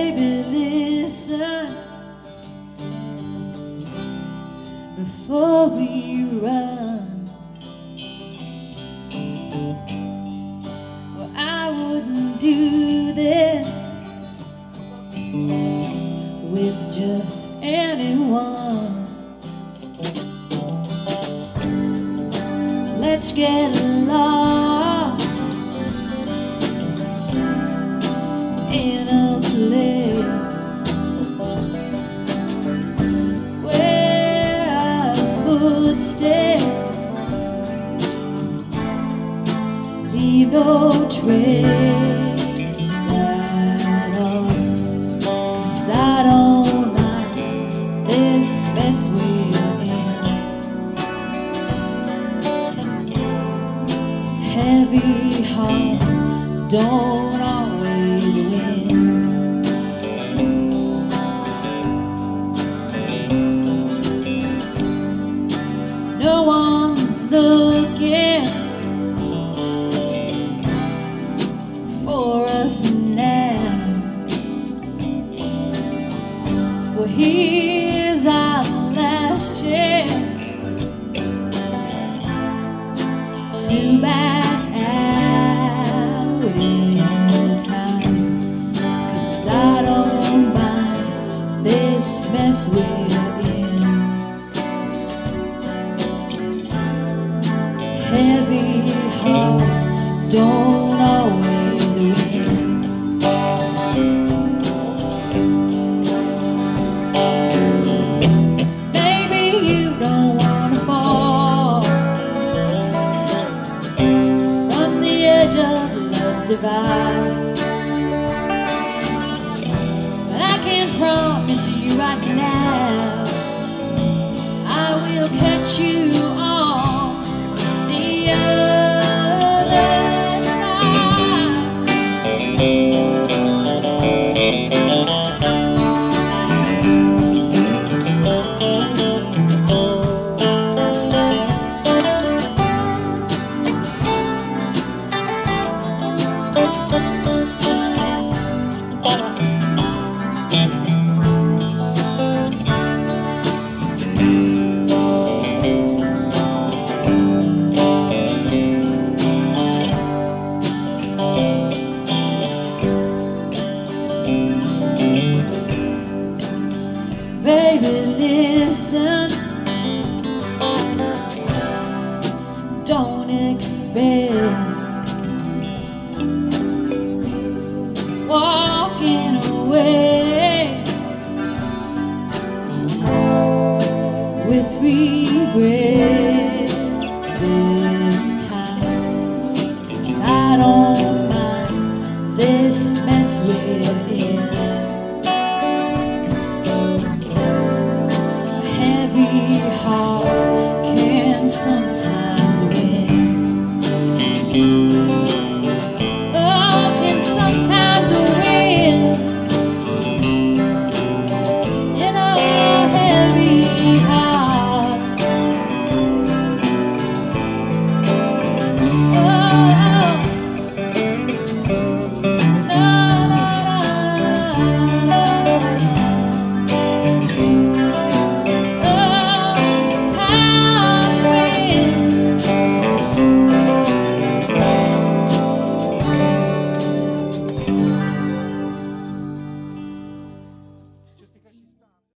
Baby, listen before we run. Well, I wouldn't do this with just anyone. Let's get lost in a place where our footsteps leave no trace at all. 'Cause I don't mind this mess we're in. Heavy hearts don't always win. No one's looking for us now. Well, here's our last chance to back out in time. 'Cause I don't mind this mess we're in. Heavy hearts don't always win. Maybe you don't wanna fall from the edge of love's divide, but I can promise you right now I will catch you on the other side. Baby, listen, don't expect